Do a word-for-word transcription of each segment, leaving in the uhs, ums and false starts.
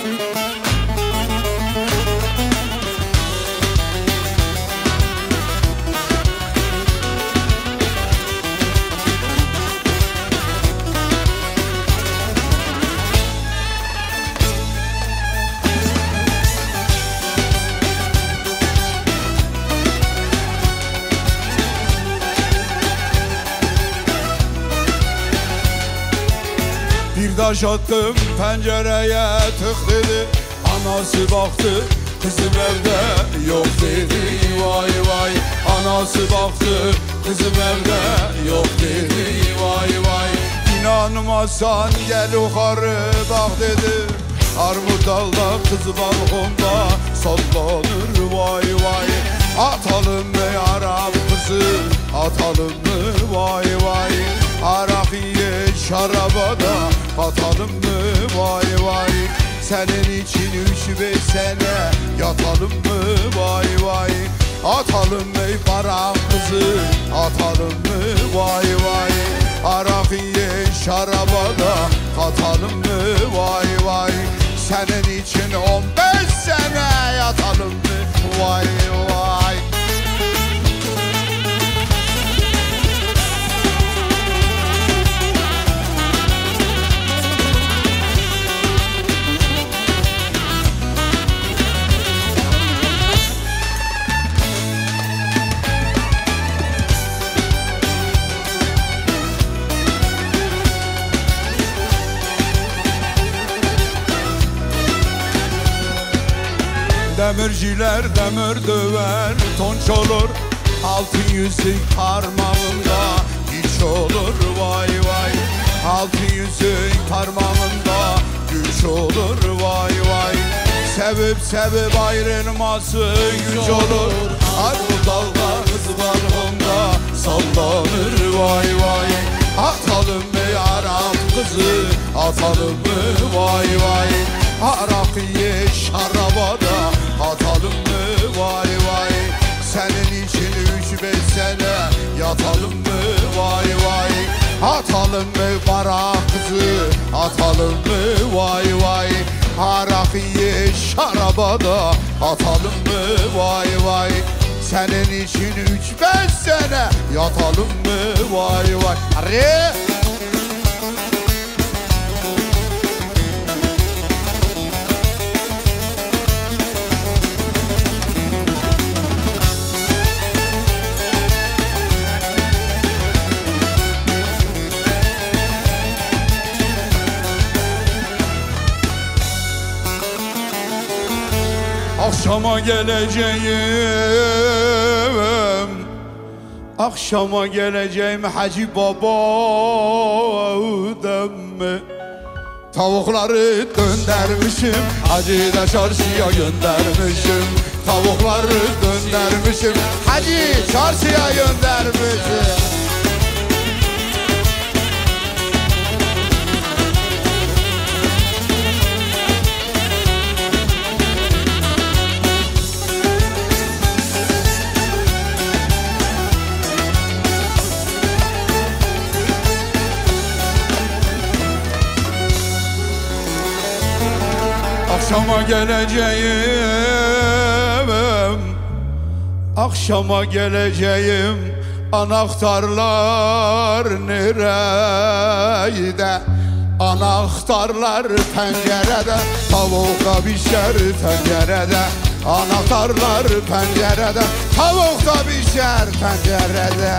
Bir taş attım pencereye tık dedi. Anası baktı kızım evde yok dedi. Vay vay. Anası baktı kızım evde yok dedi. Vay vay. İnanmazsan gel yukarı bak dedi. Armut dalda kız balkonda sallanır. Vay vay. Atalım mı Arap kızı, atalım mı vay vay. Arakiye şaraba da katalım mı vay vay. Senin için üç beş sene yatalım mı vay vay. Atalım mı para kızı, atalım mı vay vay. Arakiye şaraba da katalım mı vay vay. Senin için on beş sene yatalım mı vay vay. Demirciler demir döver, tonç olur. Altın yüzük parmağında güç olur vay vay. Altın yüzük parmağında güç olur vay vay. Sevip sevip ayrılması güç olur. Armut dalda kız balkonda sallanır vay vay. Atalım mı Arap kızı, atalım mı vay vay. Arakiye şarabada atalım mı vay vay. Senin için üç beş sene yatalım mı vay vay. Atalım mı para kızı, atalım mı vay vay. Arakiye şarabada atalım mı vay vay. Senin için üç beş sene yatalım mı vay vay. Arre! Akşama geleceğim, akşama geleceğim Hacı Baba demme. Tavukları döndürmüşüm, Hacı da çarşıya göndermişim. Tavukları döndürmüşüm, Hacı çarşıya göndermişim. Akşama geleceğim, akşama geleceğim. Anahtarlar nerede? Anahtarlar pencerede, tavukla pişer tencerede. Anahtarlar pencerede, tavukla pişer tencerede.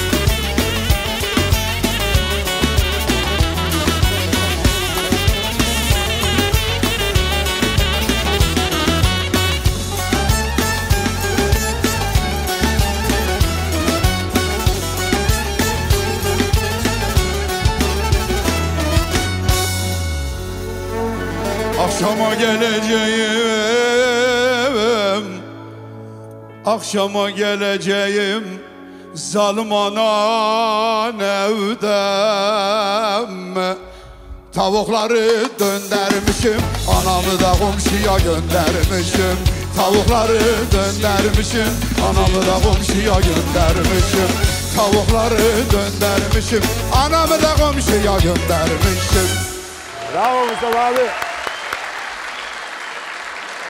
Akşama geleceğim, akşama geleceğim. Zalim anan evde. Tavukları döndürmüşüm, anamı da komşuya göndermişim. Tavukları döndürmüşüm, anamı da komşuya göndermişim. Tavukları döndürmüşüm, anamı da komşuya göndermişim. Bravo Mustafa abi.